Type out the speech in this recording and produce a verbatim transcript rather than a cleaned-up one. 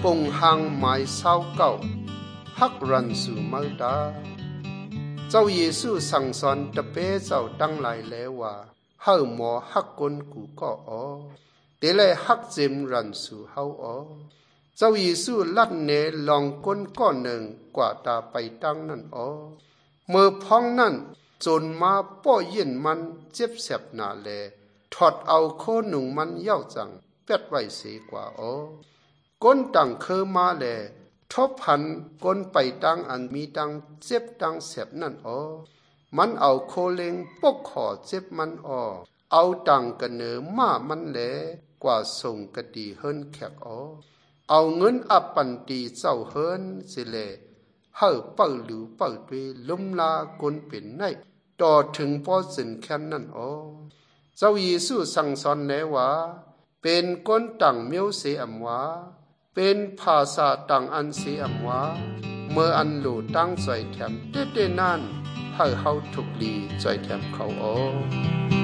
ปงหังหมายเศร้าเก่าฮักรันสู่เมื่อตาเจ้าเยซูสั่งสอนตะเป้เจ้าตั้งหลายแล้วว่าเฮาหมอฮักกนกูก็อ๋อเตเลยฮักเจมรันสู่เฮาอ๋อเจ้าเยซูลัดเนลองก้นก้อนหนึ่งกว่าตาไปตั้งนั่นอ๋อเมื่อพ้องนั่นจนมาป้อเย็นมันเจ็บแสบหนาแลถอดเอาโคหนุ่งมันเย้าจังเป็ดไว้เสียกว่าอ๋อก้นตังเคอมาแลทบพันก้นไปตั้งอันมีตังเจ็บตังแสบนั่นอ๋อมันเอาโคเลงปกขอเจ็บมันอ๋อเอาตังกระเนอมามันแลกว่าส่งกะดีเฮินแขกอ๋อเอาเงินอับปันตีเจ้าเฮินสิเลเฮาเป้าหรือเป้าด้วยลุมลากนเป็นในต่อถึงพอสินแค่นั้นอ๋อเจ้าเยซูสั่งสอนแล้วว่าเป็นก้นต่างเมียวเสียอำวาเป็นภาษาต่างอันเสียอำวาเมื่ออันหลู่ตั้งใจแถมเต้ๆนั่นให้เฮาถูกลีใจแถมเขาอ๋อ